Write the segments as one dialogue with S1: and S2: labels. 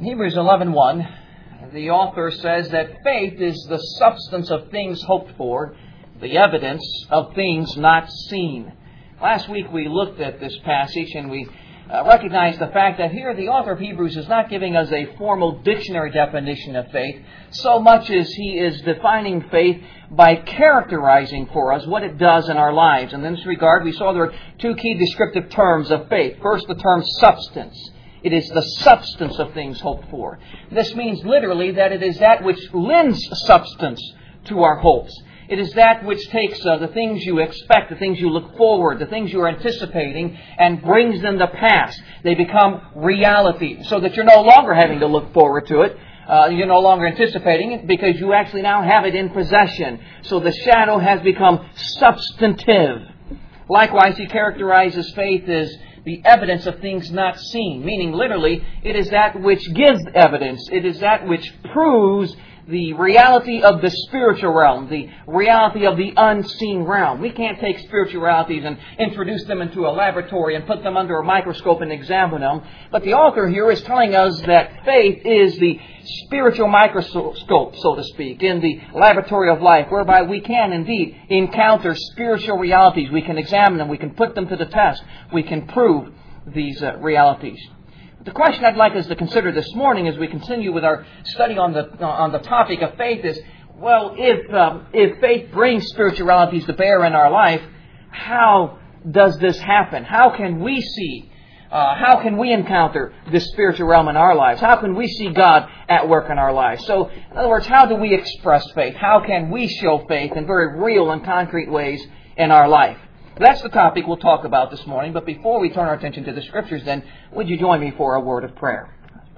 S1: Hebrews 11:1, the author says that faith is the substance of things hoped for, the evidence of things not seen. Last week we looked at this passage and we recognized the fact that here the author of Hebrews is not giving us a formal dictionary definition of faith so much as he is defining faith by characterizing for us what it does in our lives. And in this regard, we saw there are two key descriptive terms of faith. First, the term substance. It is the substance of things hoped for. This means literally that it is that which lends substance to our hopes. It is that which takes the things you expect, the things you look forward, the things you are anticipating, and brings them to pass. They become reality, so that you're no longer having to look forward to it. You're no longer anticipating it because you actually now have it in possession. So the shadow has become substantive. Likewise, he characterizes faith as the evidence of things not seen, meaning literally, it is that which gives evidence. It is that which proves the reality of the spiritual realm, the reality of the unseen realm. We can't take spiritual realities and introduce them into a laboratory and put them under a microscope and examine them. But the author here is telling us that faith is the spiritual microscope, so to speak, in the laboratory of life, whereby we can indeed encounter spiritual realities. We can examine them. We can put them to the test. We can prove these realities. The question I'd like us to consider this morning as we continue with our study on the topic of faith is, well, if faith brings spiritualities to bear in our life, how does this happen? How can we see? How can we encounter this spiritual realm in our lives? How can we see God at work in our lives? So, in other words, how do we express faith? How can we show faith in very real and concrete ways in our life? That's the topic we'll talk about this morning. But before we turn our attention to the Scriptures, then, would you join me for a word of prayer?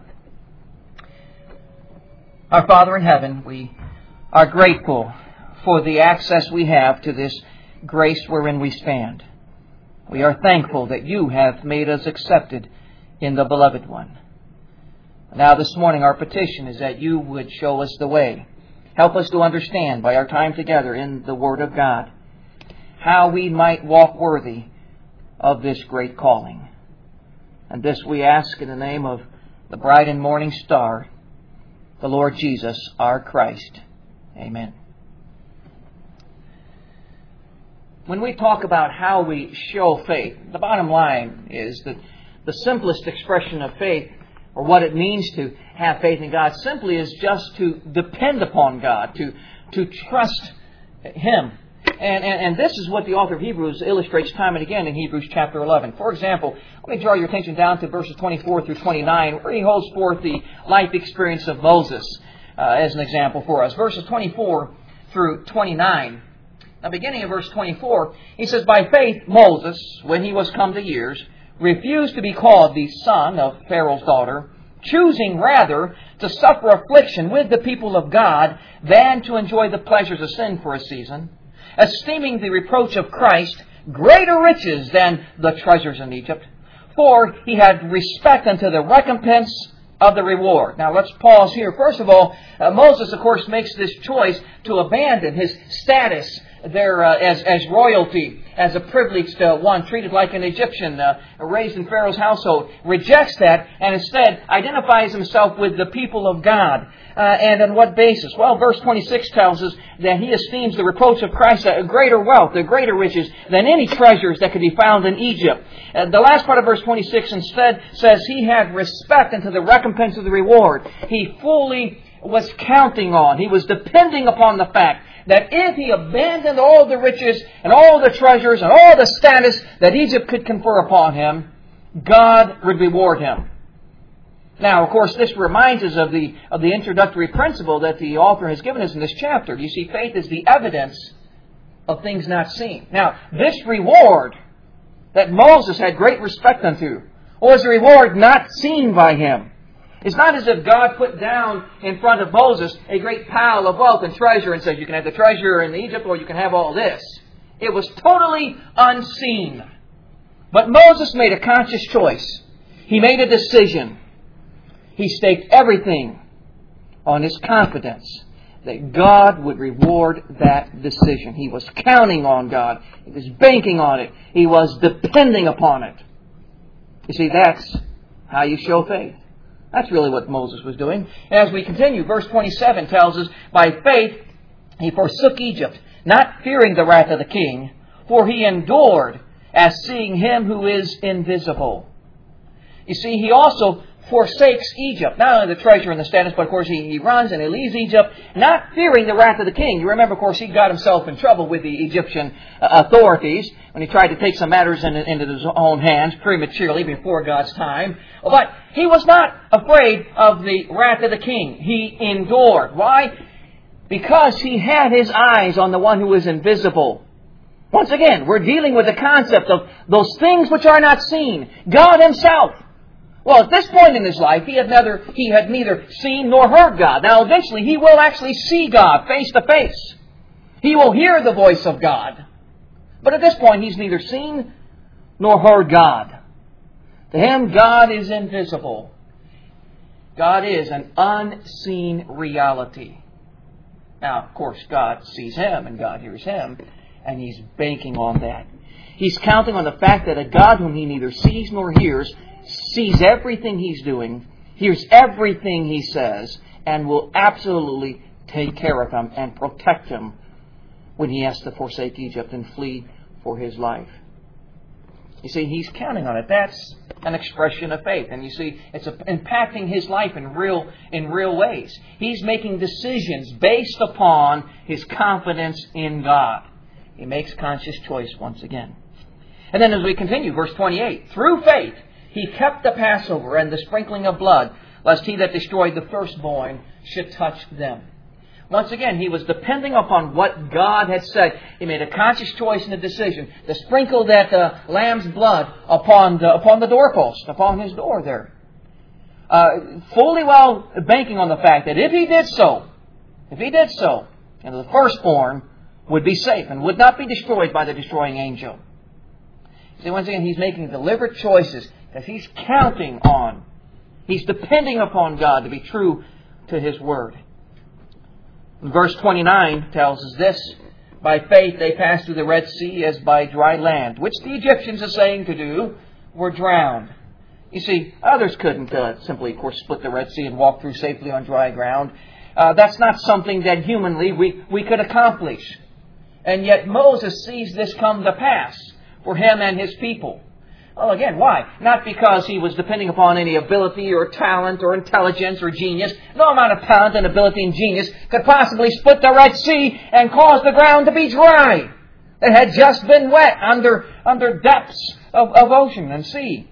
S1: Our Father in heaven, we are grateful for the access we have to this grace wherein we stand. We are thankful that you have made us accepted in the Beloved One. Now this morning our petition is that you would show us the way. Help us to understand by our time together in the Word of God how we might walk worthy of this great calling. And this we ask in the name of the bright and morning star, the Lord Jesus, our Christ. Amen. When we talk about how we show faith, the bottom line is that the simplest expression of faith, or what it means to have faith in God, simply is just to depend upon God, to trust Him. And this is what the author of Hebrews illustrates time and again in Hebrews chapter 11. For example, let me draw your attention down to verses 24 through 29, where he holds forth the life experience of Moses as an example for us. Verses 24 through 29. Now, beginning in verse 24, he says, "By faith Moses, when he was come to years, refused to be called the son of Pharaoh's daughter, choosing rather to suffer affliction with the people of God than to enjoy the pleasures of sin for a season, esteeming the reproach of Christ greater riches than the treasures in Egypt, for he had respect unto the recompense of the reward." Now let's pause here. First of all, Moses, of course, makes this choice to abandon his status there as royalty, as a privileged one, treated like an Egyptian, raised in Pharaoh's household, rejects that and instead identifies himself with the people of God. And on what basis? Well, verse 26 tells us that he esteems the reproach of Christ a greater wealth, a greater riches than any treasures that could be found in Egypt. The last part of verse 26 instead says he had respect unto the recompense of the reward. He fully was counting on, he was depending upon the fact that if he abandoned all the riches and all the treasures and all the status that Egypt could confer upon him, God would reward him. Now, of course, this reminds us of the introductory principle that the author has given us in this chapter. You see, faith is the evidence of things not seen. Now, this reward that Moses had great respect unto was a reward not seen by him. It's not as if God put down in front of Moses a great pile of wealth and treasure and says, you can have the treasure in Egypt or you can have all this. It was totally unseen. But Moses made a conscious choice. He made a decision. He staked everything on his confidence that God would reward that decision. He was counting on God. He was banking on it. He was depending upon it. You see, that's how you show faith. That's really what Moses was doing. As we continue, verse 27 tells us, by faith he forsook Egypt, not fearing the wrath of the king, for he endured as seeing him who is invisible. You see, he also forsakes Egypt. Not only the treasure and the status, but of course he runs and he leaves Egypt, not fearing the wrath of the king. You remember, of course, he got himself in trouble with the Egyptian authorities when he tried to take some matters into his own hands prematurely before God's time. But he was not afraid of the wrath of the king. He endured. Why? Because he had his eyes on the one who is invisible. Once again, we're dealing with the concept of those things which are not seen. God Himself. Well, at this point in his life, he had neither seen nor heard God. Now, eventually, he will actually see God face to face. He will hear the voice of God. But at this point, he's neither seen nor heard God. To him, God is invisible. God is an unseen reality. Now, of course, God sees him and God hears him, and he's banking on that. He's counting on the fact that a God whom he neither sees nor hears sees everything he's doing, hears everything he says, and will absolutely take care of him and protect him when he has to forsake Egypt and flee for his life. You see, he's counting on it. That's an expression of faith. And you see, it's impacting his life in real ways. He's making decisions based upon his confidence in God. He makes conscious choice once again. And then as we continue, verse 28, through faith, he kept the Passover and the sprinkling of blood, lest he that destroyed the firstborn should touch them. Once again, he was depending upon what God had said. He made a conscious choice and a decision to sprinkle that lamb's blood upon the doorpost, upon his door there. Fully well banking on the fact that if he did so, the firstborn would be safe and would not be destroyed by the destroying angel. See, once again, he's making deliberate choices because he's counting on, he's depending upon God to be true to His Word. Verse 29 tells us this, by faith they passed through the Red Sea as by dry land, which the Egyptians, assaying to do, were drowned. You see, others couldn't simply, of course, split the Red Sea and walk through safely on dry ground. That's not something that humanly we could accomplish. And yet Moses sees this come to pass for him and his people. Well, again, why? Not because he was depending upon any ability or talent or intelligence or genius. No amount of talent and ability and genius could possibly split the Red Sea and cause the ground to be dry. It had just been wet under depths of ocean and sea.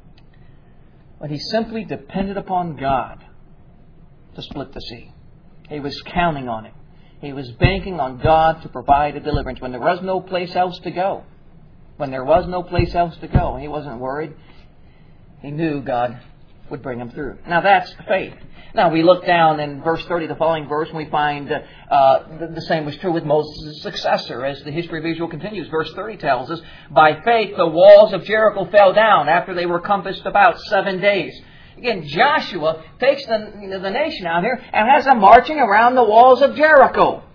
S1: But he simply depended upon God to split the sea. He was counting on it. He was banking on God to provide a deliverance when there was no place else to go. When there was no place else to go, he wasn't worried. He knew God would bring him through. Now that's faith. Now we look down in verse 30, the following verse, and we find the same was true with Moses' successor. As the history of Israel continues, verse 30 tells us, by faith the walls of Jericho fell down after they were compassed about 7 days. Again, Joshua takes the nation out here and has them marching around the walls of Jericho.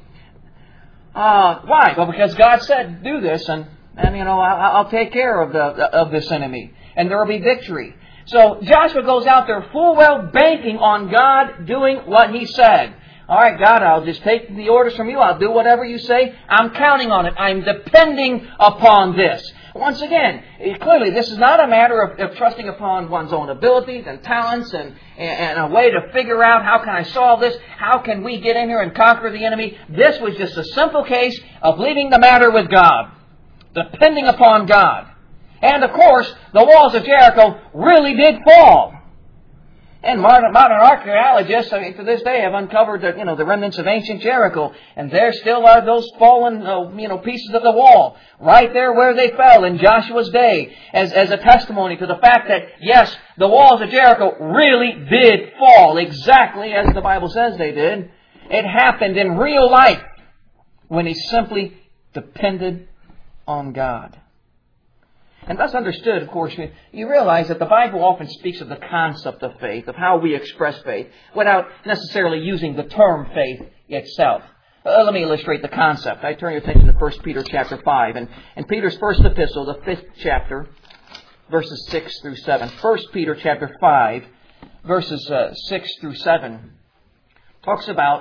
S1: Why? Well, because God said, do this, and I'll take care of this enemy, and there will be victory. So Joshua goes out there full well banking on God doing what He said. All right, God, I'll just take the orders from You. I'll do whatever You say. I'm counting on it. I'm depending upon this. Once again, clearly this is not a matter of trusting upon one's own abilities and talents and a way to figure out how can I solve this? How can we get in here and conquer the enemy? This was just a simple case of leaving the matter with God. Depending upon God. And of course, the walls of Jericho really did fall. And modern archaeologists, to this day, have uncovered the remnants of ancient Jericho, and there still are those fallen pieces of the wall right there where they fell in Joshua's day, as a testimony to the fact that yes, the walls of Jericho really did fall exactly as the Bible says they did. It happened in real life when he simply depended on God. And thus understood, of course, you realize that the Bible often speaks of the concept of faith, of how we express faith, without necessarily using the term faith itself. Let me illustrate the concept. I turn your attention to 1 Peter chapter 5. And in Peter's first epistle, the 5th chapter, verses 6 through 7. 1 Peter chapter 5, verses 6 through 7, talks about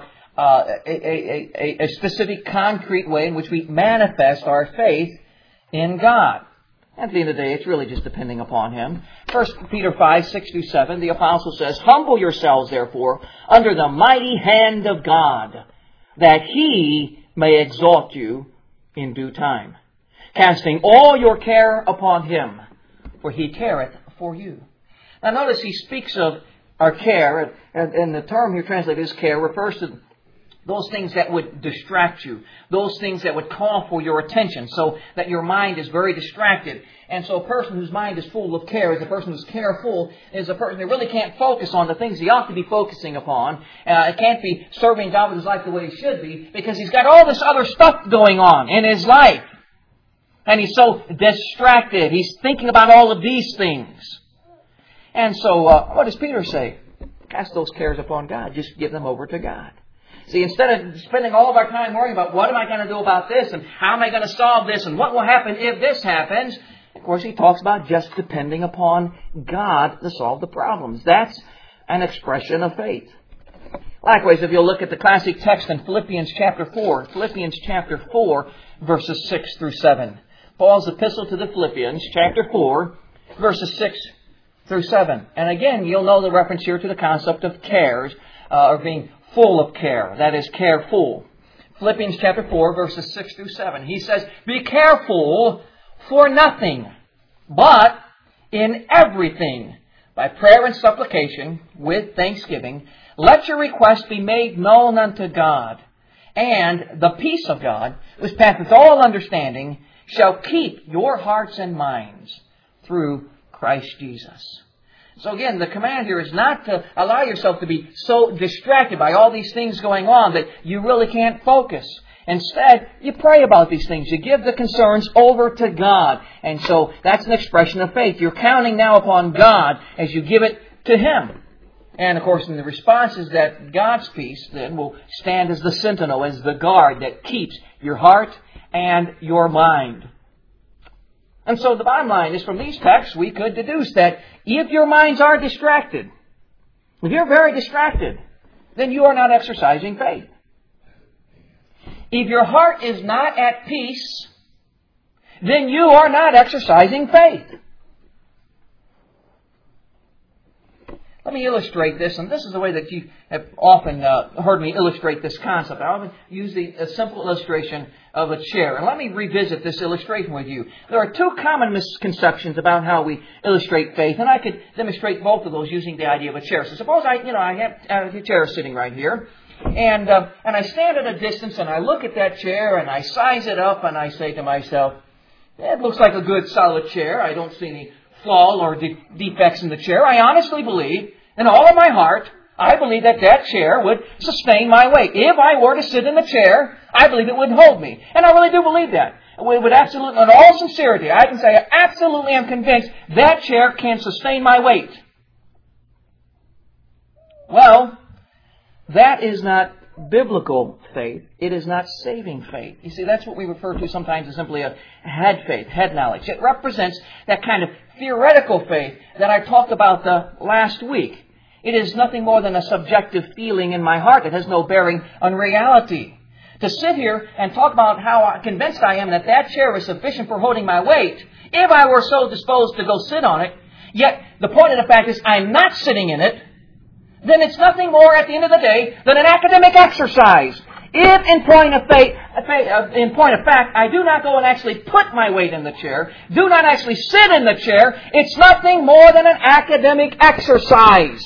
S1: a specific concrete way in which we manifest our faith in God. At the end of the day, it's really just depending upon Him. 1 Peter 5, 6 through 7, the Apostle says, "Humble yourselves, therefore, under the mighty hand of God, that He may exalt you in due time, casting all your care upon Him, for He careth for you." Now notice he speaks of our care, and the term here translated as care refers to those things that would distract you, those things that would call for your attention, so that your mind is very distracted. And so a person whose mind is full of care is a person who's careful, is a person who really can't focus on the things he ought to be focusing upon. Can't be serving God with his life the way he should be, because he's got all this other stuff going on in his life. And he's so distracted. He's thinking about all of these things. And so what does Peter say? Cast those cares upon God. Just give them over to God. See, instead of spending all of our time worrying about what am I going to do about this, and how am I going to solve this, and what will happen if this happens, of course he talks about just depending upon God to solve the problems. That's an expression of faith. Likewise, if you'll look at the classic text in Philippians chapter 4, verses 6 through 7. Paul's epistle to the Philippians, chapter 4, verses 6 through 7. And again, you'll know the reference here to the concept of cares, or being full of care. That is, careful. Philippians chapter 4, verses 6 through 7. He says, "Be careful for nothing, but in everything, by prayer and supplication, with thanksgiving, let your requests be made known unto God. And the peace of God, which passeth all understanding, shall keep your hearts and minds through Christ Jesus." So again, the command here is not to allow yourself to be so distracted by all these things going on that you really can't focus. Instead, you pray about these things. You give the concerns over to God. And so that's an expression of faith. You're counting now upon God as you give it to Him. And of course, in the response is that God's peace then will stand as the sentinel, as the guard that keeps your heart and your mind. And so the bottom line is, from these texts, we could deduce that if your minds are distracted, if you're very distracted, then you are not exercising faith. If your heart is not at peace, then you are not exercising faith. Let me illustrate this, and this is the way that you have often heard me illustrate this concept. I often use a simple illustration of a chair. And let me revisit this illustration with you. There are two common misconceptions about how we illustrate faith, and I could demonstrate both of those using the idea of a chair. So suppose I have a chair sitting right here, and I stand at a distance, and I look at that chair, and I size it up, and I say to myself, it looks like a good solid chair. I don't see any flaw or defects in the chair. I honestly believe, in all of my heart, I believe that chair would sustain my weight. If I were to sit in the chair, I believe it would hold me. And I really do believe that. With absolute, in all sincerity, I can say I absolutely am convinced that chair can sustain my weight. Well, that is not biblical faith. It is not saving faith. You see, that's what we refer to sometimes as simply a head faith, head knowledge. It represents that kind of theoretical faith that I talked about last week. It is nothing more than a subjective feeling in my heart. It has no bearing on reality. To sit here and talk about how convinced I am that chair is sufficient for holding my weight, if I were so disposed to go sit on it, yet the point of the fact is I'm not sitting in it, then it's nothing more at the end of the day than an academic exercise. If in point of fact, I do not go and actually put my weight in the chair, do not actually sit in the chair, it's nothing more than an academic exercise.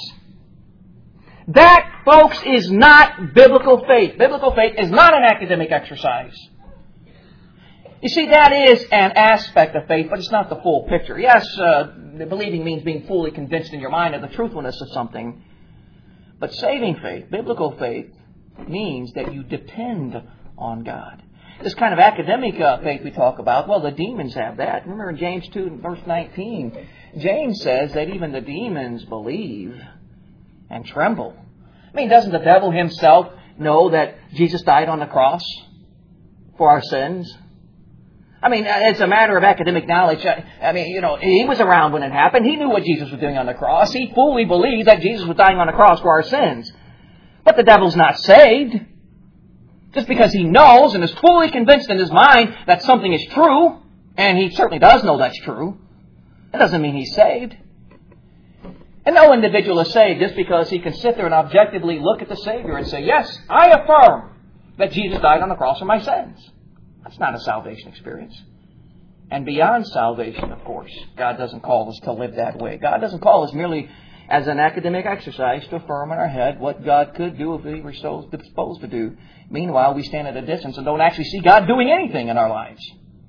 S1: That, folks, is not biblical faith. Biblical faith is not an academic exercise. You see, that is an aspect of faith, but it's not the full picture. Yes, believing means being fully convinced in your mind of the truthfulness of something. But saving faith, biblical faith, means that you depend on God. This kind of academic faith we talk about, well, the demons have that. Remember in James 2, verse 19, James says that even the demons believe and tremble. I mean, doesn't the devil himself know that Jesus died on the cross for our sins? I mean, it's a matter of academic knowledge. I mean, he was around when it happened. He knew what Jesus was doing on the cross. He fully believed that Jesus was dying on the cross for our sins. But the devil's not saved. Just because he knows and is fully convinced in his mind that something is true, and he certainly does know that's true, that doesn't mean he's saved. And no individual is saved just because he can sit there and objectively look at the Savior and say, yes, I affirm that Jesus died on the cross for my sins. That's not a salvation experience. And beyond salvation, of course, God doesn't call us to live that way. God doesn't call us merely as an academic exercise to affirm in our head what God could do if we were so disposed to do. Meanwhile, we stand at a distance and don't actually see God doing anything in our lives.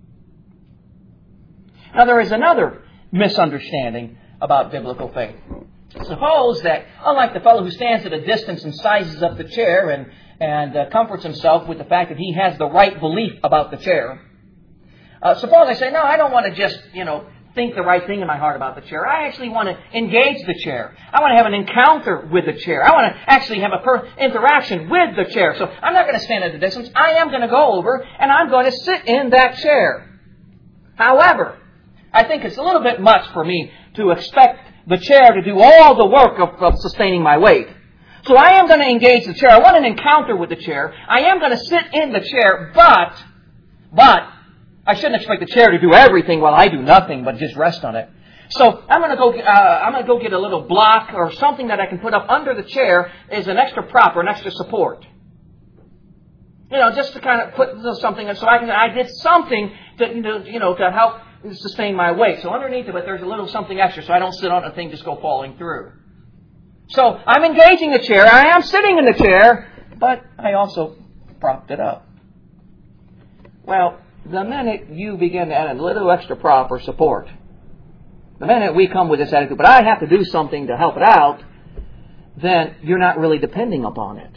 S1: Now, there is another misunderstanding about biblical faith. Suppose that, unlike the fellow who stands at a distance and sizes up the chair and comforts himself with the fact that he has the right belief about the chair, suppose I say, no, I don't want to just, think the right thing in my heart about the chair. I actually want to engage the chair. I want to have an encounter with the chair. I want to actually have interaction with the chair. So I'm not going to stand at a distance. I am going to go over and I'm going to sit in that chair. However, I think it's a little bit much for me to expect the chair to do all the work of sustaining my weight. So I am going to engage the chair. I want an encounter with the chair. I am going to sit in the chair, but I shouldn't expect the chair to do everything while I do nothing but just rest on it. So I'm going to go get a little block or something that I can put up under the chair as an extra prop or an extra support. Just to kind of put something in so I did something to help sustain my weight. So underneath of it, there's a little something extra so I don't sit on a thing just go falling through. So I'm engaging the chair. I am sitting in the chair, but I also propped it up. Well, the minute you begin to add a little extra prop or support, the minute we come with this attitude, but I have to do something to help it out, then you're not really depending upon it.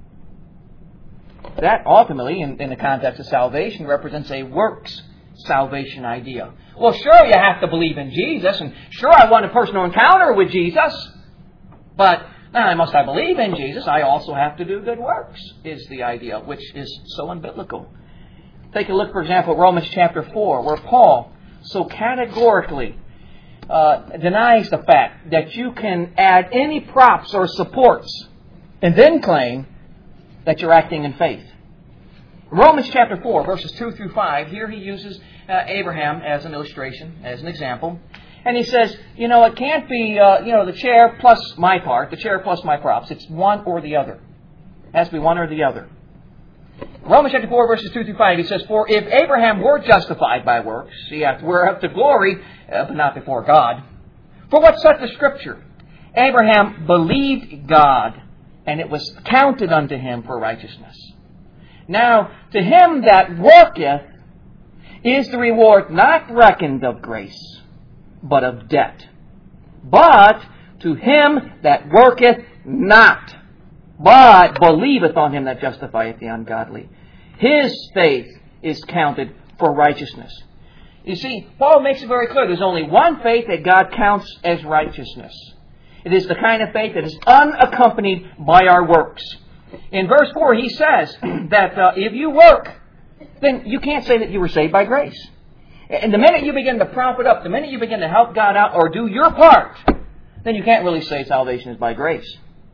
S1: That ultimately, in the context of salvation, represents a works salvation idea. Well, sure, you have to believe in Jesus, and sure, I want a personal encounter with Jesus, but not only must I believe in Jesus, I also have to do good works, is the idea, which is so unbiblical. Take a look, for example, at Romans chapter 4, where Paul so categorically denies the fact that you can add any props or supports and then claim that you're acting in faith. Romans chapter 4, verses 2 through 5, here he uses Abraham as an illustration, as an example. And he says, it can't be, the chair plus my part, the chair plus my props. It's one or the other. It has to be one or the other. Romans chapter 4, verses 2 through 5, he says, for if Abraham were justified by works, we're up to glory, but not before God. For what saith the Scripture? Abraham believed God, and it was counted unto him for righteousness. Now, to him that worketh is the reward not reckoned of grace, but of debt. But to him that worketh not, but believeth on him that justifieth the ungodly, his faith is counted for righteousness. You see, Paul makes it very clear there's only one faith that God counts as righteousness. It is the kind of faith that is unaccompanied by our works. In verse 4, he says that if you work, then you can't say that you were saved by grace. And the minute you begin to prop it up, the minute you begin to help God out or do your part, then you can't really say salvation is by grace.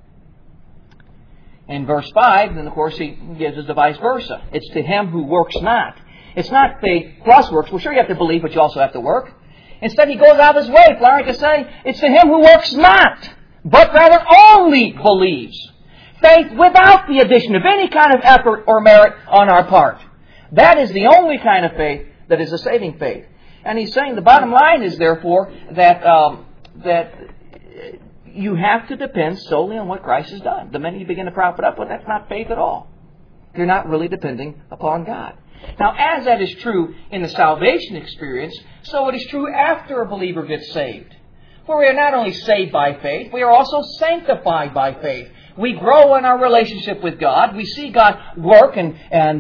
S1: In verse 5, then of course he gives us the vice versa. It's to him who works not. It's not faith plus works. Well, sure, you have to believe, but you also have to work. Instead, he goes out of his way, Florence, to say, it's to him who works not, but rather only believes. Faith without the addition of any kind of effort or merit on our part. That is the only kind of faith that is a saving faith. And he's saying the bottom line is, therefore, that you have to depend solely on what Christ has done. The minute you begin to prop it up, well, that's not faith at all. You're not really depending upon God. Now, as that is true in the salvation experience, so it is true after a believer gets saved. For we are not only saved by faith, we are also sanctified by faith. We grow in our relationship with God. We see God work and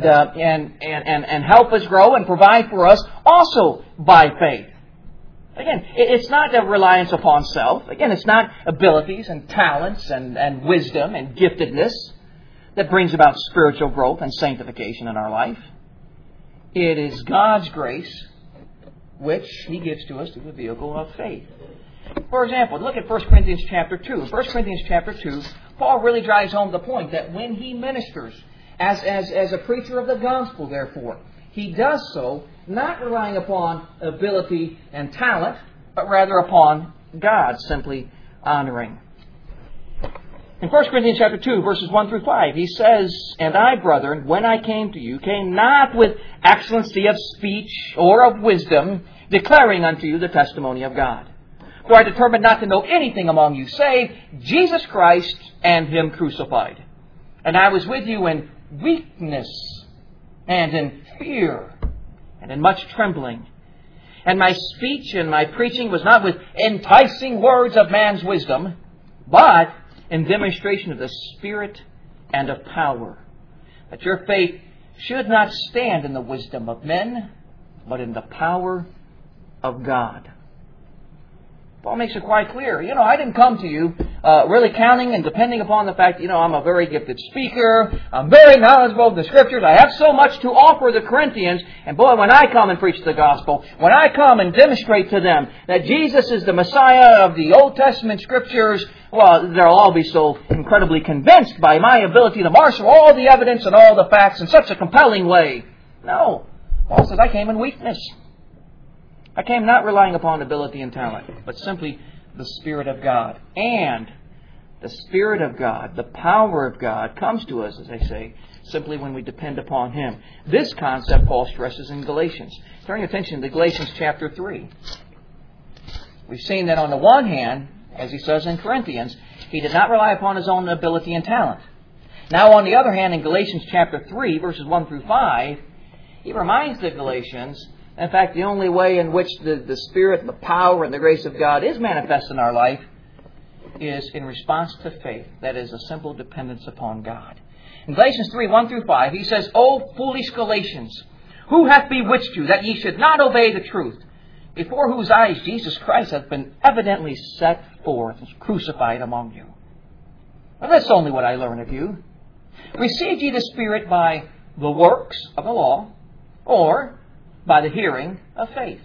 S1: help us grow and provide for us also by faith. Again, it's not a reliance upon self. Again, it's not abilities and talents and wisdom and giftedness that brings about spiritual growth and sanctification in our life. It is God's grace which He gives to us through the vehicle of faith. For example, look at 1 Corinthians chapter 2. In 1 Corinthians chapter 2, Paul really drives home the point that when he ministers as a preacher of the gospel, therefore, he does so not relying upon ability and talent, but rather upon God simply honoring. In 1 Corinthians chapter 2, verses 1 through 5, he says, "And I, brethren, when I came to you, came not with excellency of speech or of wisdom, declaring unto you the testimony of God. For I determined not to know anything among you, save Jesus Christ and Him crucified. And I was with you in weakness and in fear and in much trembling. And my speech and my preaching was not with enticing words of man's wisdom, but in demonstration of the Spirit and of power, that your faith should not stand in the wisdom of men, but in the power of God." Paul makes it quite clear. I didn't come to you really counting and depending upon the fact that, I'm a very gifted speaker. I'm very knowledgeable of the Scriptures. I have so much to offer the Corinthians. And boy, when I come and preach the gospel, when I come and demonstrate to them that Jesus is the Messiah of the Old Testament Scriptures, well, they'll all be so incredibly convinced by my ability to marshal all the evidence and all the facts in such a compelling way. No. Paul says, I came in weakness. I came not relying upon ability and talent, but simply the Spirit of God. And the Spirit of God, the power of God, comes to us, as I say, simply when we depend upon Him. This concept Paul stresses in Galatians. Turn your attention to Galatians chapter 3. We've seen that on the one hand, as he says in Corinthians, he did not rely upon his own ability and talent. Now, on the other hand, in Galatians chapter 3, verses 1 through 5, he reminds the Galatians, in fact, the only way in which the Spirit, and the power, and the grace of God is manifest in our life is in response to faith. That is, a simple dependence upon God. In Galatians 3, 1 through 5, he says, "O foolish Galatians, who hath bewitched you, that ye should not obey the truth, before whose eyes Jesus Christ hath been evidently set forth, and crucified among you? Well, that's only what I learn of you. Received ye the Spirit by the works of the law, or by the hearing of faith?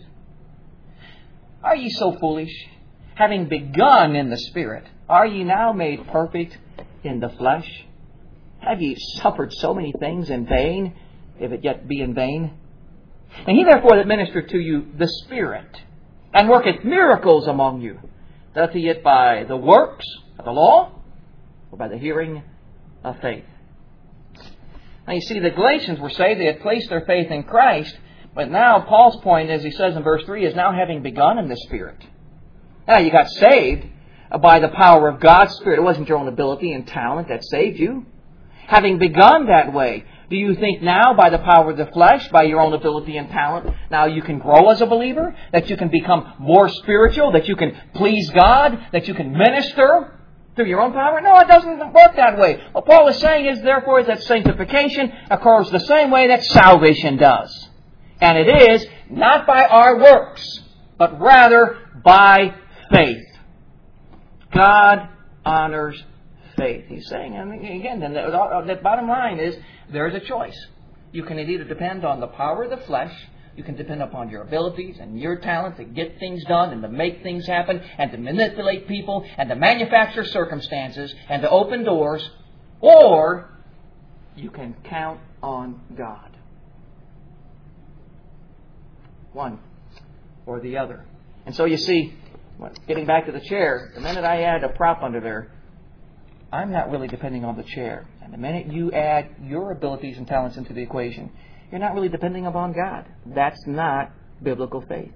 S1: Are ye so foolish? Having begun in the Spirit, are ye now made perfect in the flesh? Have ye suffered so many things in vain, if it yet be in vain? And he therefore that ministered to you the Spirit, and worketh miracles among you, doth he it by the works of the law, or by the hearing of faith?" Now you see, the Galatians were saved. They had placed their faith in Christ. But now Paul's point, as he says in verse 3, is now having begun in the Spirit. Now you got saved by the power of God's Spirit. It wasn't your own ability and talent that saved you. Having begun that way, do you think now by the power of the flesh, by your own ability and talent, now you can grow as a believer? That you can become more spiritual? That you can please God? That you can minister through your own power? No, it doesn't work that way. What Paul is saying is, therefore, that sanctification occurs the same way that salvation does. And it is not by our works, but rather by faith. God honors faith. He's saying, and again, the bottom line is, there's a choice. You can either depend on the power of the flesh, you can depend upon your abilities and your talent to get things done and to make things happen and to manipulate people and to manufacture circumstances and to open doors, or you can count on God. One or the other. And so you see, getting back to the chair, the minute I add a prop under there, I'm not really depending on the chair. And the minute you add your abilities and talents into the equation, you're not really depending upon God. That's not biblical faith.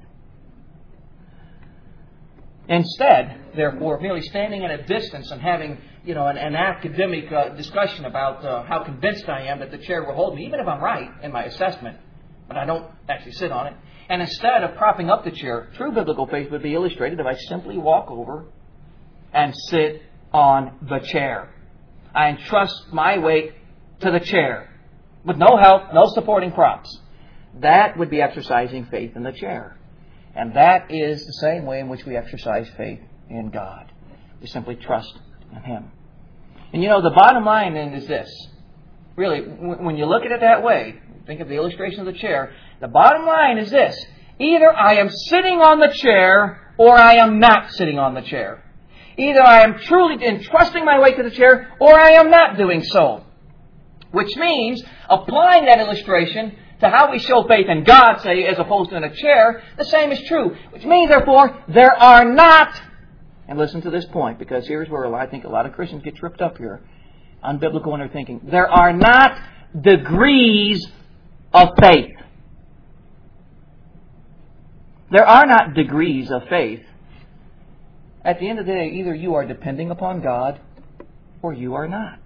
S1: Instead, therefore, merely standing at a distance and having, an academic discussion about how convinced I am that the chair will hold me, even if I'm right in my assessment, but I don't actually sit on it. And instead of propping up the chair, true biblical faith would be illustrated if I simply walk over and sit on the chair. I entrust my weight to the chair with no help, no supporting props. That would be exercising faith in the chair. And that is the same way in which we exercise faith in God. We simply trust in Him. And the bottom line then is this. Really, when you look at it that way, think of the illustration of the chair. The bottom line is this. Either I am sitting on the chair or I am not sitting on the chair. Either I am truly entrusting my weight to the chair or I am not doing so. Which means, applying that illustration to how we show faith in God, say, as opposed to in a chair, the same is true. Which means, therefore, there are not, and listen to this point, because here's where I think a lot of Christians get tripped up here, unbiblical in their thinking. There are not degrees of faith. There are not degrees of faith. At the end of the day, either you are depending upon God or you are not.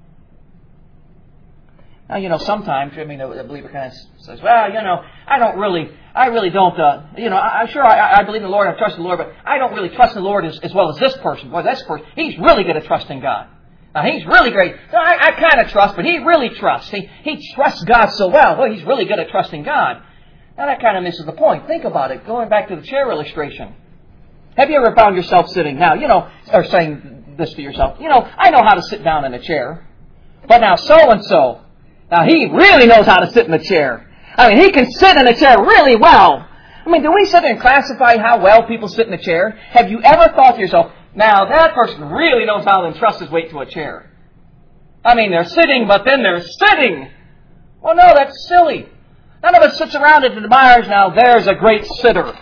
S1: Now, sometimes, a believer kind of says, well, I really don't, I believe in the Lord, I trust the Lord, but I don't really trust the Lord as well as this person. Boy, this person, he's really good at trusting God. Now, he's really great. So I kind of trust, but he really trusts. He trusts God so well. Well, he's really good at trusting God. Now, that kind of misses the point. Think about it. Going back to the chair illustration. Have you ever found yourself sitting, or saying this to yourself, I know how to sit down in a chair, but now so-and-so, now he really knows how to sit in a chair. He can sit in a chair really well. Do we sit there and classify how well people sit in a chair? Have you ever thought to yourself, now that person really knows how to entrust his weight to a chair? They're sitting, but then they're sitting. Well, no, that's silly. None of us sits around and admires, now there's a great sitter.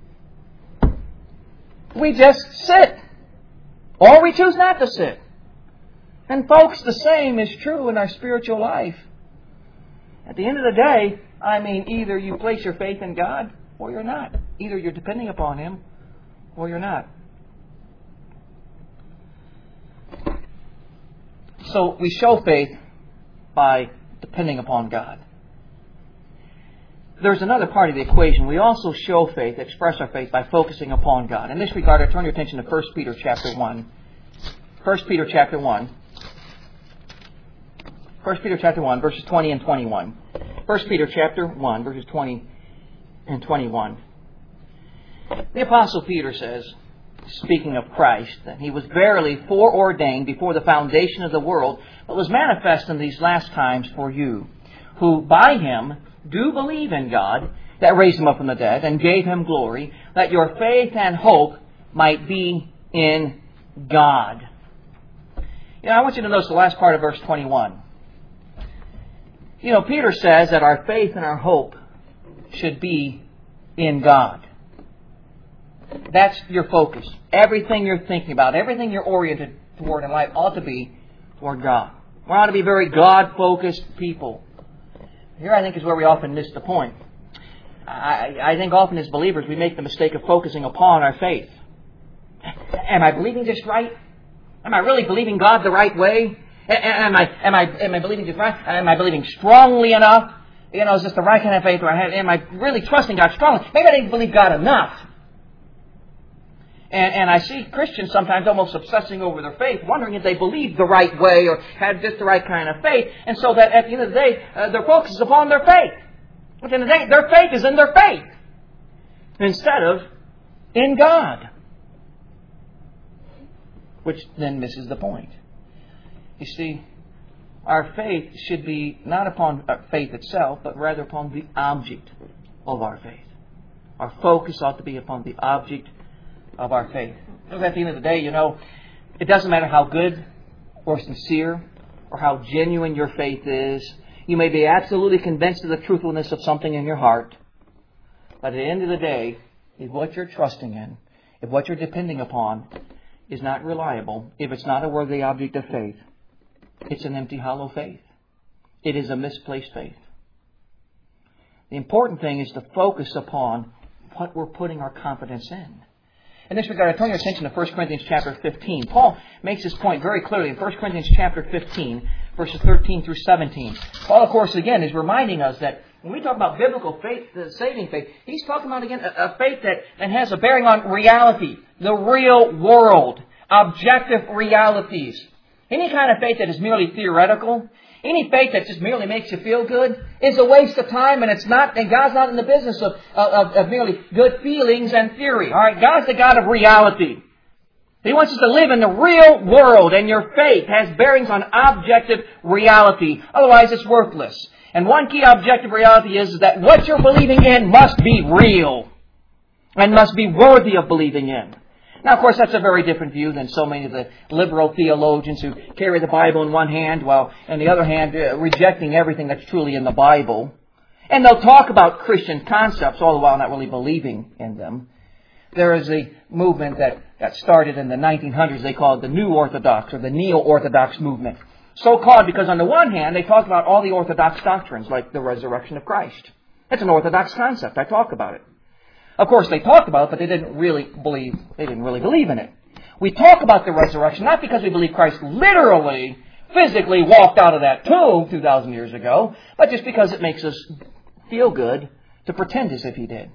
S1: We just sit. Or we choose not to sit. And folks, the same is true in our spiritual life. At the end of the day, either you place your faith in God or you're not. Either you're depending upon Him or you're not. So we show faith by depending upon God. There's another part of the equation. We also show faith, express our faith, by focusing upon God. In this regard, I turn your attention to 1 Peter chapter 1. 1 Peter chapter 1. 1 Peter chapter 1, verses 20 and 21. 1 Peter chapter 1, verses 20 and 21. The Apostle Peter says, speaking of Christ, that He was verily foreordained before the foundation of the world, but was manifest in these last times for you, who by Him do believe in God, that raised Him up from the dead, and gave Him glory, that your faith and hope might be in God. I want you to notice the last part of verse 21. Peter says that our faith and our hope should be in God. That's your focus. Everything you're thinking about, everything you're oriented toward in life ought to be toward God. We ought to be very God-focused people. Here, I think, is where we often miss the point. I think often as believers we make the mistake of focusing upon our faith. Am I believing just right? Am I really believing God the right way? Am I believing just right? Am I believing strongly enough? Is this the right kind of faith? Or am I really trusting God strongly? Maybe I didn't believe God enough. And I see Christians sometimes almost obsessing over their faith, wondering if they believe the right way or had just the right kind of faith. And so that at the end of the day, their focus is upon their faith. At the end of the day, their faith is in their faith instead of in God. Which then misses the point. You see, our faith should be not upon faith itself, but rather upon the object of our faith. Our focus ought to be upon the object of our faith. Because at the end of the day, it doesn't matter how good or sincere or how genuine your faith is. You may be absolutely convinced of the truthfulness of something in your heart. But at the end of the day, if what you're trusting in, if what you're depending upon is not reliable, if it's not a worthy object of faith, it's an empty, hollow faith. It is a misplaced faith. The important thing is to focus upon what we're putting our confidence in. In this regard, I turn your attention to 1 Corinthians chapter 15. Paul makes this point very clearly in 1 Corinthians chapter 15, verses 13 through 17. Paul, of course, again, is reminding us that when we talk about biblical faith, saving faith, he's talking about, again, a faith that has a bearing on reality, the real world, objective realities. Any kind of faith that is merely theoretical, any faith that just merely makes you feel good, is a waste of time, and God's not in the business of merely good feelings and theory. All right, God's the God of reality. He wants us to live in the real world, and your faith has bearings on objective reality. Otherwise, it's worthless. And one key objective reality is that what you're believing in must be real and must be worthy of believing in. Now, of course, that's a very different view than so many of the liberal theologians who carry the Bible in one hand while, on the other hand, rejecting everything that's truly in the Bible. And they'll talk about Christian concepts, all the while not really believing in them. There is a movement that started in the 1900s. They call it the New Orthodox or the Neo-Orthodox movement. So called because on the one hand, they talk about all the Orthodox doctrines, like the resurrection of Christ. That's an Orthodox concept. I talk about it. Of course, they talked about it, but they didn't really believe in it. We talk about the resurrection not because we believe Christ literally, physically walked out of that tomb 2,000 years ago, but just because it makes us feel good to pretend as if He did.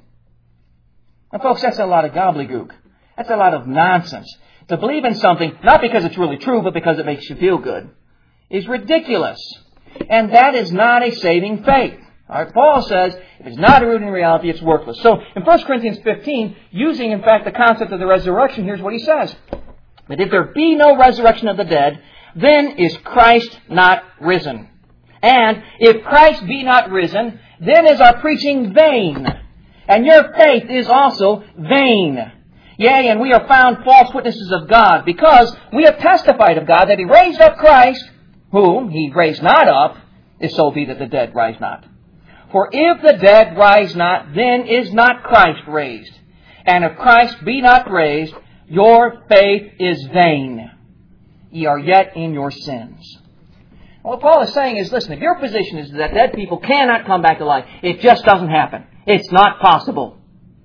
S1: And folks, that's a lot of gobbledygook. That's a lot of nonsense. To believe in something, not because it's really true, but because it makes you feel good, is ridiculous. And that is not a saving faith. All right, Paul says, if it's not rooted in reality, it's worthless. So, in 1 Corinthians 15, using, in fact, the concept of the resurrection, here's what he says. That if there be no resurrection of the dead, then is Christ not risen. And if Christ be not risen, then is our preaching vain. And your faith is also vain. Yea, and we are found false witnesses of God, because we have testified of God that He raised up Christ, whom He raised not up, if so be that the dead rise not. For if the dead rise not, then is not Christ raised. And if Christ be not raised, your faith is vain. Ye are yet in your sins. What Paul is saying is, listen, if your position is that dead people cannot come back to life, it just doesn't happen. It's not possible.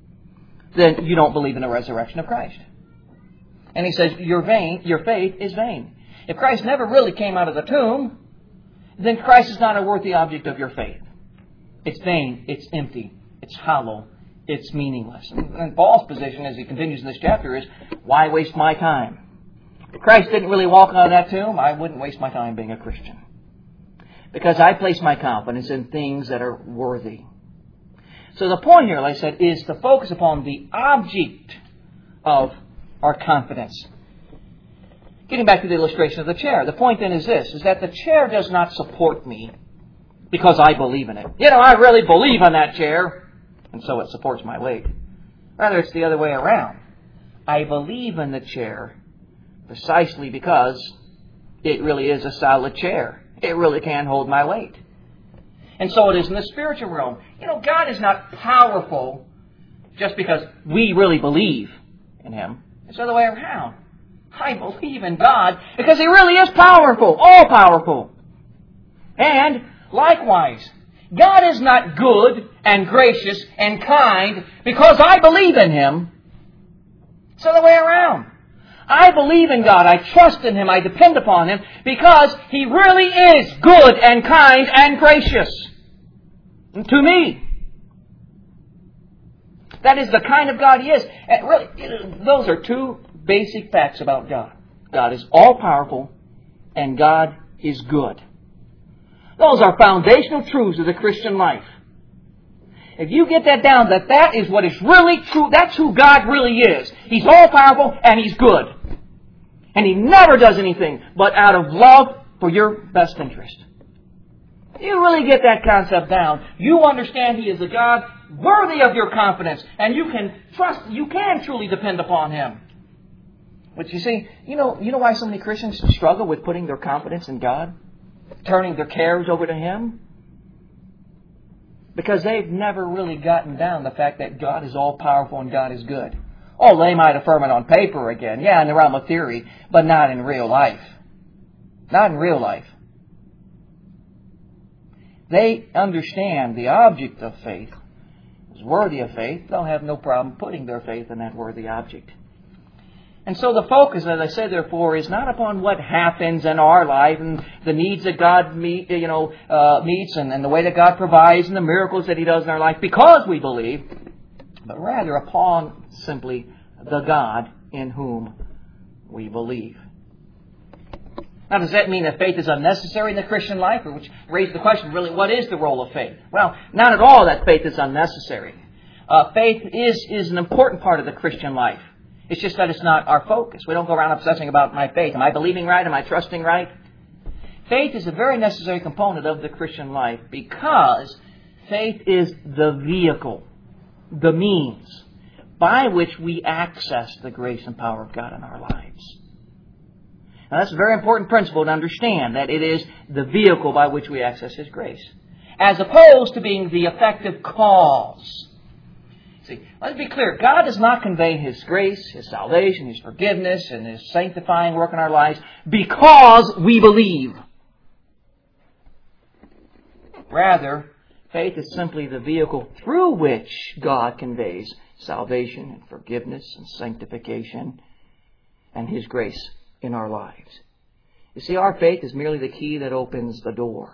S1: Then you don't believe in the resurrection of Christ. And he says, your faith is vain. If Christ never really came out of the tomb, then Christ is not a worthy object of your faith. It's vain, it's empty, it's hollow, it's meaningless. And Paul's position as he continues in this chapter is, why waste my time? If Christ didn't really walk out of that tomb, I wouldn't waste my time being a Christian. Because I place my confidence in things that are worthy. So the point here, like I said, is to focus upon the object of our confidence. Getting back to the illustration of the chair, the point then is this, is that the chair does not support me because I believe in it. You know, I really believe in that chair, and so it supports my weight. Rather, it's the other way around. I believe in the chair precisely because it really is a solid chair. It really can hold my weight. And so it is in the spiritual realm. You know, God is not powerful just because we really believe in Him. It's the other way around. I believe in God because He really is powerful, all-powerful. And likewise, God is not good and gracious and kind because I believe in Him. It's the other way around. I believe in God. I trust in Him. I depend upon Him because He really is good and kind and gracious to me. That is the kind of God He is. And really, those are two basic facts about God. God is all-powerful and God is good. Those are foundational truths of the Christian life. If you get that down, that is what is really true, that's who God really is. He's all-powerful and He's good. And He never does anything but out of love for your best interest. If you really get that concept down, you understand He is a God worthy of your confidence. And you can truly depend upon Him. But you see, you know why so many Christians struggle with putting their confidence in God? Turning their cares over to Him? Because they've never really gotten down the fact that God is all-powerful and God is good. Oh, they might affirm it on paper again. Yeah, in the realm of theory, but not in real life. Not in real life. They understand the object of faith is worthy of faith. They'll have no problem putting their faith in that worthy object. And so the focus, as I said, therefore, is not upon what happens in our life and the needs that God meets and the way that God provides and the miracles that He does in our life because we believe, but rather upon simply the God in whom we believe. Now, does that mean that faith is unnecessary in the Christian life? Which raises the question, really, what is the role of faith? Well, not at all that faith is unnecessary. Faith is an important part of the Christian life. It's just that it's not our focus. We don't go around obsessing about my faith. Am I believing right? Am I trusting right? Faith is a very necessary component of the Christian life because faith is the vehicle, the means by which we access the grace and power of God in our lives. Now, that's a very important principle to understand, that it is the vehicle by which we access His grace, as opposed to being the effective cause. See, let's be clear. God does not convey His grace, His salvation, His forgiveness, and His sanctifying work in our lives because we believe. Rather, faith is simply the vehicle through which God conveys salvation and forgiveness and sanctification and His grace in our lives. You see, our faith is merely the key that opens the door.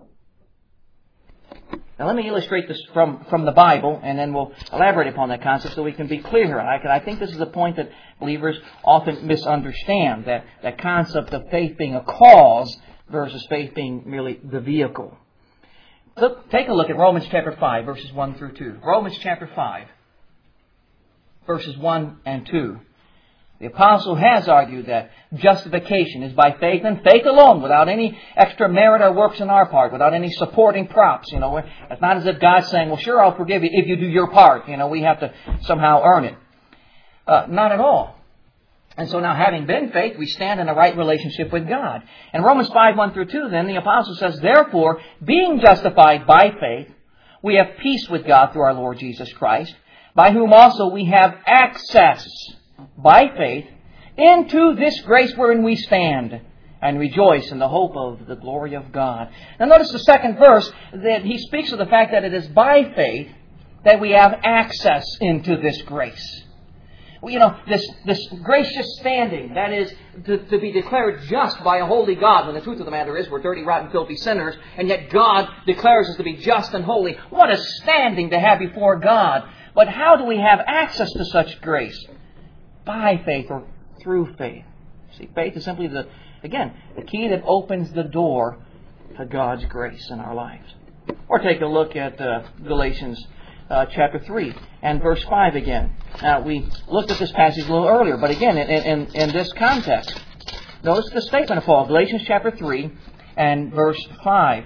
S1: Now let me illustrate this from the Bible, and then we'll elaborate upon that concept so we can be clear. I think this is a point that believers often misunderstand, that concept of faith being a cause versus faith being merely the vehicle. Look, take a look at Romans chapter 5, verses 1 through 2. Romans chapter 5, verses 1 and 2. The apostle has argued that justification is by faith and faith alone, without any extra merit or works on our part, without any supporting props. It's not as if God's saying, well, sure, I'll forgive you if you do your part. We have to somehow earn it. Not at all. And so now, having been faith, we stand in a right relationship with God. In Romans 5, 1 through 2, then, the apostle says, therefore, being justified by faith, we have peace with God through our Lord Jesus Christ, by whom also we have access by faith into this grace wherein we stand and rejoice in the hope of the glory of God. Now notice the second verse, that he speaks of the fact that it is by faith that we have access into this grace. This gracious standing, that is, to be declared just by a holy God, when the truth of the matter is we're dirty, rotten, filthy sinners, and yet God declares us to be just and holy. What a standing to have before God. But how do we have access to such grace? By faith or through faith. See, faith is simply the key that opens the door to God's grace in our lives. Or take a look at Galatians chapter 3 and verse 5 again. Now, we looked at this passage a little earlier, but again, in this context, notice the statement of Paul, Galatians chapter 3 and verse 5.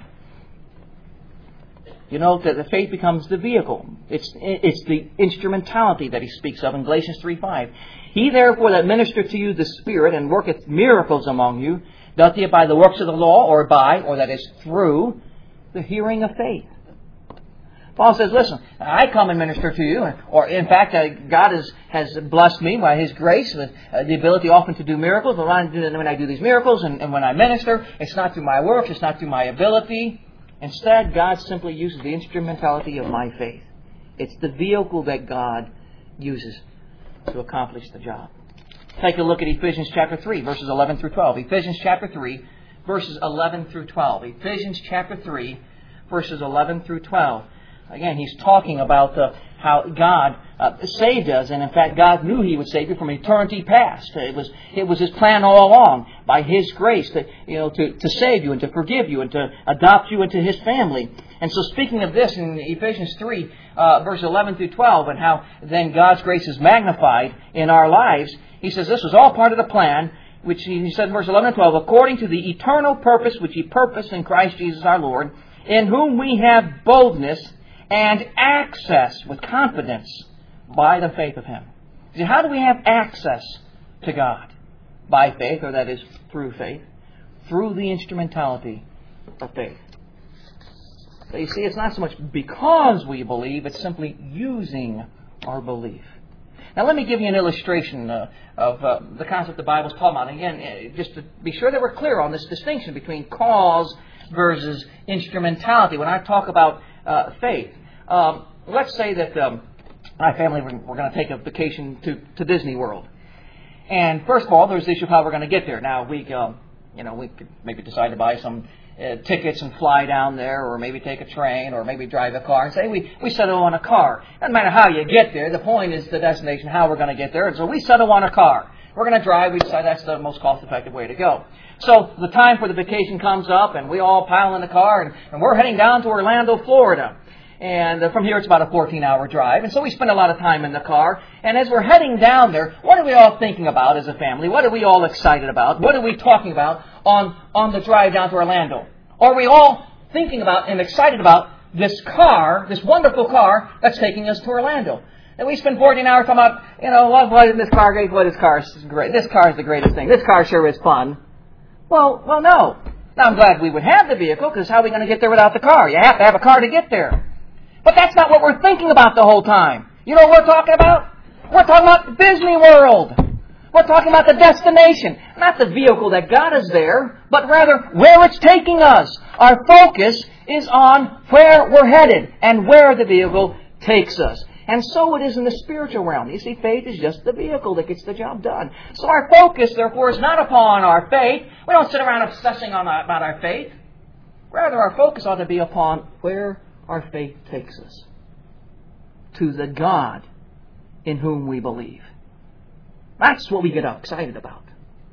S1: You know that the faith becomes the vehicle. It's the instrumentality that he speaks of in Galatians 3:5. He therefore that ministereth to you the Spirit and worketh miracles among you, doth he it by the works of the law, or that is through the hearing of faith? Paul says, listen, I come and minister to you, or in fact, God has blessed me by His grace with the ability often to do miracles. But when I do these miracles and when I minister, it's not through my works, it's not through my ability. Instead, God simply uses the instrumentality of my faith. It's the vehicle that God uses to accomplish the job. Take a look at Ephesians chapter 3, verses 11 through 12. Ephesians chapter 3, verses 11 through 12. Ephesians chapter 3, verses 11 through 12. Again, he's talking about how God saved us, and in fact, God knew He would save you from eternity past. It was His plan all along, by His grace, to save you and to forgive you and to adopt you into His family. And so, speaking of this in Ephesians 3, verse 11 through 12, and how then God's grace is magnified in our lives, he says this was all part of the plan, which he said in verse 11 and 12, according to the eternal purpose which He purposed in Christ Jesus our Lord, in whom we have boldness and access with confidence by the faith of Him. See, how do we have access to God? By faith, or that is through faith, through the instrumentality of faith. But you see, it's not so much because we believe, it's simply using our belief. Now let me give you an illustration of the concept the Bible's talking about. Again, just to be sure that we're clear on this distinction between cause versus instrumentality. When I talk about faith, let's say that my family, we're going to take a vacation to Disney World. And first of all, there's the issue of how we're going to get there. Now, we could maybe decide to buy some tickets and fly down there, or maybe take a train, or maybe drive a car. And say we settle on a car. Doesn't matter how you get there. The point is the destination, how we're going to get there. And so we settle on a car. We're going to drive. We decide that's the most cost-effective way to go. So the time for the vacation comes up, and we all pile in the car, and we're heading down to Orlando, Florida. And from here it's about a 14-hour drive. And so we spend a lot of time in the car. And as we're heading down there, what are we all thinking about as a family? What are we all excited about? What are we talking about on the drive down to Orlando? Are we all thinking about and excited about this car, this wonderful car that's taking us to Orlando? And we spend 14 hours talking about, what is this car great? What is this car is great? This car is the greatest thing. This car sure is fun. Well, no. Now, I'm glad we would have the vehicle, because how are we going to get there without the car? You have to have a car to get there. But that's not what we're thinking about the whole time. You know what we're talking about? We're talking about Disney World. We're talking about the destination. Not the vehicle that got us there, but rather where it's taking us. Our focus is on where we're headed and where the vehicle takes us. And so it is in the spiritual realm. You see, faith is just the vehicle that gets the job done. So our focus, therefore, is not upon our faith. We don't sit around obsessing about our faith. Rather, our focus ought to be upon where our faith takes us. To the God in whom we believe. That's what we get excited about.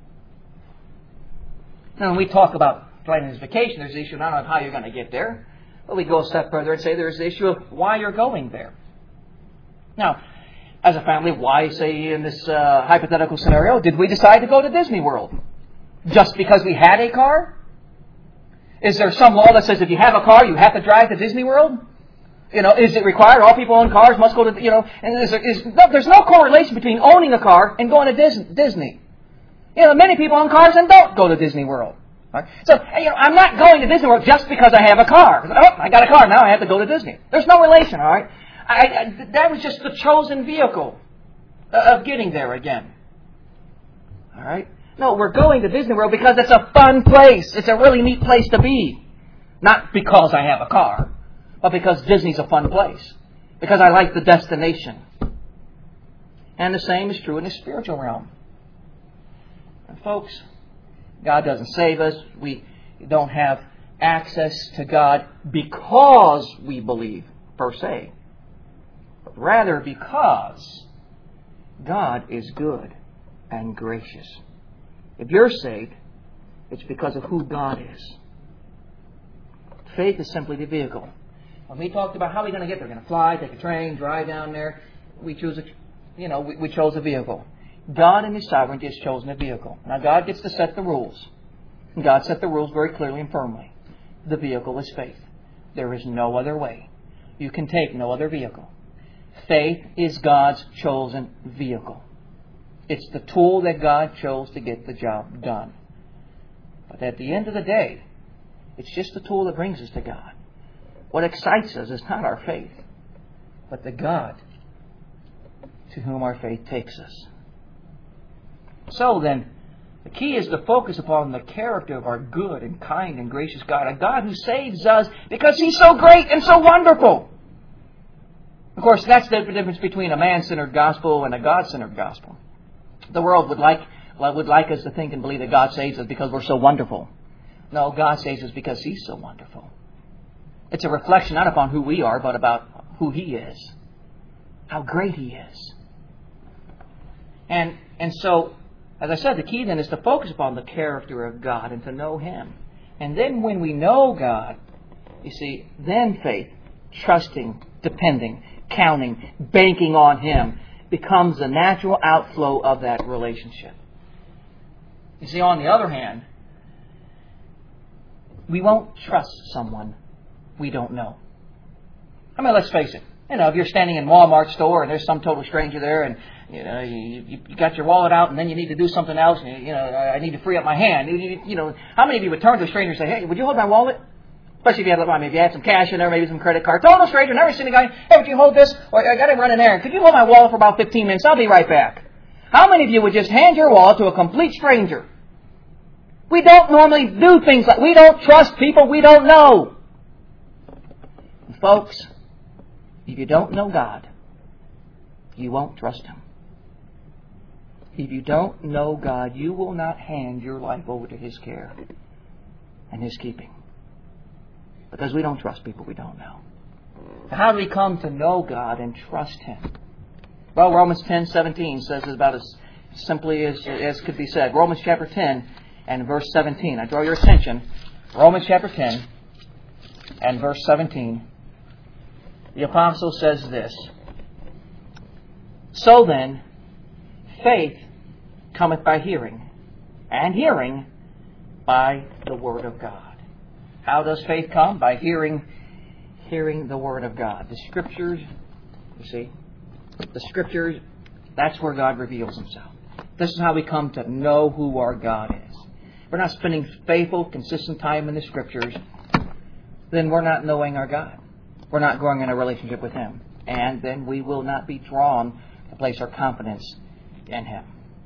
S1: Now, when we talk about planning this vacation, there's the issue not of how you're going to get there, but we go a step further and say there's the issue of why you're going there. Now, as a family, why, say, in this hypothetical scenario, did we decide to go to Disney World? Just because we had a car? Is there some law that says if you have a car, you have to drive to Disney World? Is it required? All people who own cars must go to, and there's no correlation between owning a car and going to Disney. Many people own cars and don't go to Disney World. Right? So, I'm not going to Disney World just because I have a car. I got a car, now I have to go to Disney. There's no relation, all right? That was just the chosen vehicle of getting there again. All right? No, we're going to Disney World because it's a fun place. It's a really neat place to be. Not because I have a car, but because Disney's a fun place. Because I like the destination. And the same is true in the spiritual realm. And folks, God doesn't save us. We don't have access to God because we believe, per se. But rather because God is good and gracious. If you're saved, it's because of who God is. Faith is simply the vehicle. When we talked about how we're going to get there, we're going to fly, take a train, drive down there. We chose a vehicle. God in His sovereignty has chosen a vehicle. Now God gets to set the rules. And God set the rules very clearly and firmly. The vehicle is faith. There is no other way. You can take no other vehicle. Faith is God's chosen vehicle. It's the tool that God chose to get the job done. But at the end of the day, it's just the tool that brings us to God. What excites us is not our faith, but the God to whom our faith takes us. So then, the key is to focus upon the character of our good and kind and gracious God, a God who saves us because He's so great and so wonderful. Of course, that's the difference between a man-centered gospel and a God-centered gospel. The world would like us to think and believe that God saves us because we're so wonderful. No, God saves us because He's so wonderful. It's a reflection not upon who we are, but about who He is. How great He is. And so, as I said, the key then is to focus upon the character of God and to know Him. And then when we know God, you see, then faith, trusting, depending, counting, banking on Him, becomes the natural outflow of that relationship. You see, on the other hand, we won't trust someone we don't know. I mean, let's face it. If you're standing in a Walmart store and there's some total stranger there and you got your wallet out and then you need to do something else and I need to free up my hand. How many of you would turn to a stranger and say, "Hey, would you hold my wallet?" Especially if you had some cash in there, maybe some credit card. Total stranger, never seen a guy. "Hey, would you hold this?" Or, "I got to run an errand. Could you hold my wallet for about 15 minutes? I'll be right back." How many of you would just hand your wallet to a complete stranger? We don't normally do things like we don't trust people we don't know. And folks, if you don't know God, you won't trust Him. If you don't know God, you will not hand your life over to His care and His keeping. Because we don't trust people we don't know. How do we come to know God and trust Him? Well, Romans 10:17 says it about as simply as could be said. Romans chapter 10 and verse 17. I draw your attention. Romans chapter 10 and verse 17. the apostle says this, "So then, faith cometh by hearing, and hearing by the Word of God." How does faith come? By hearing the Word of God. The Scriptures, you see, the Scriptures, that's where God reveals Himself. This is how we come to know who our God is. If we're not spending faithful, consistent time in the Scriptures, then we're not knowing our God. We're not growing in a relationship with Him. And then we will not be drawn to place our confidence in Him.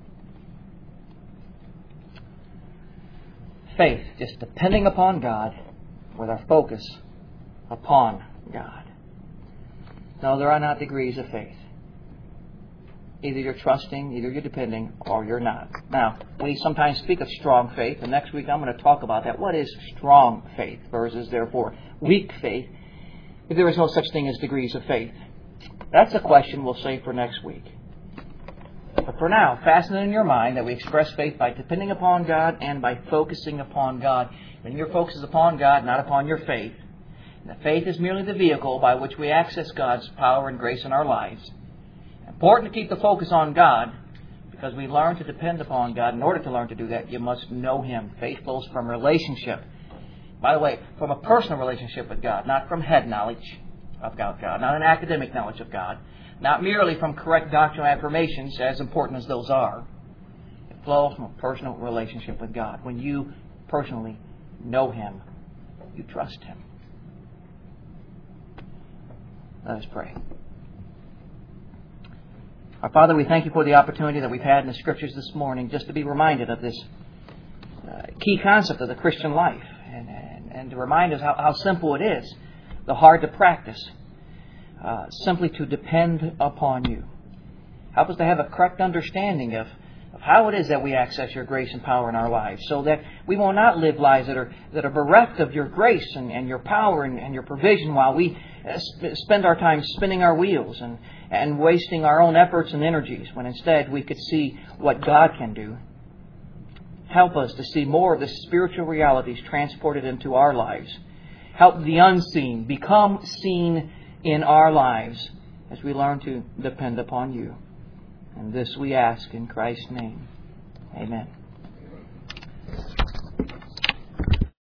S1: Faith, just depending upon God with our focus upon God. No, there are not degrees of faith. Either you're trusting, either you're depending, or you're not. Now, we sometimes speak of strong faith, and next week I'm going to talk about that. What is strong faith versus, therefore, weak faith, if there is no such thing as degrees of faith? That's a question we'll save for next week. But for now, fasten it in your mind that we express faith by depending upon God and by focusing upon God. When your focus is upon God, not upon your faith, and the faith is merely the vehicle by which we access God's power and grace in our lives. Important to keep the focus on God, because we learn to depend upon God. In order to learn to do that, you must know Him. Faith flows from relationship. By the way, from a personal relationship with God, not from head knowledge about God, not an academic knowledge of God, not merely from correct doctrinal affirmations, as important as those are. It flows from a personal relationship with God. When you personally know Him, you trust Him. Let us pray. Our Father, we thank You for the opportunity that we've had in the Scriptures this morning just to be reminded of this key concept of the Christian life and to remind us how simple it is, though hard to practice, simply to depend upon You. Help us to have a correct understanding of how it is that we access Your grace and power in our lives, so that we will not live lives that are bereft of Your grace and Your power and Your provision while we spend our time spinning our wheels and wasting our own efforts and energies, when instead we could see what God can do. Help us to see more of the spiritual realities transported into our lives. Help the unseen become seen in our lives as we learn to depend upon You. And this we ask in Christ's name. Amen.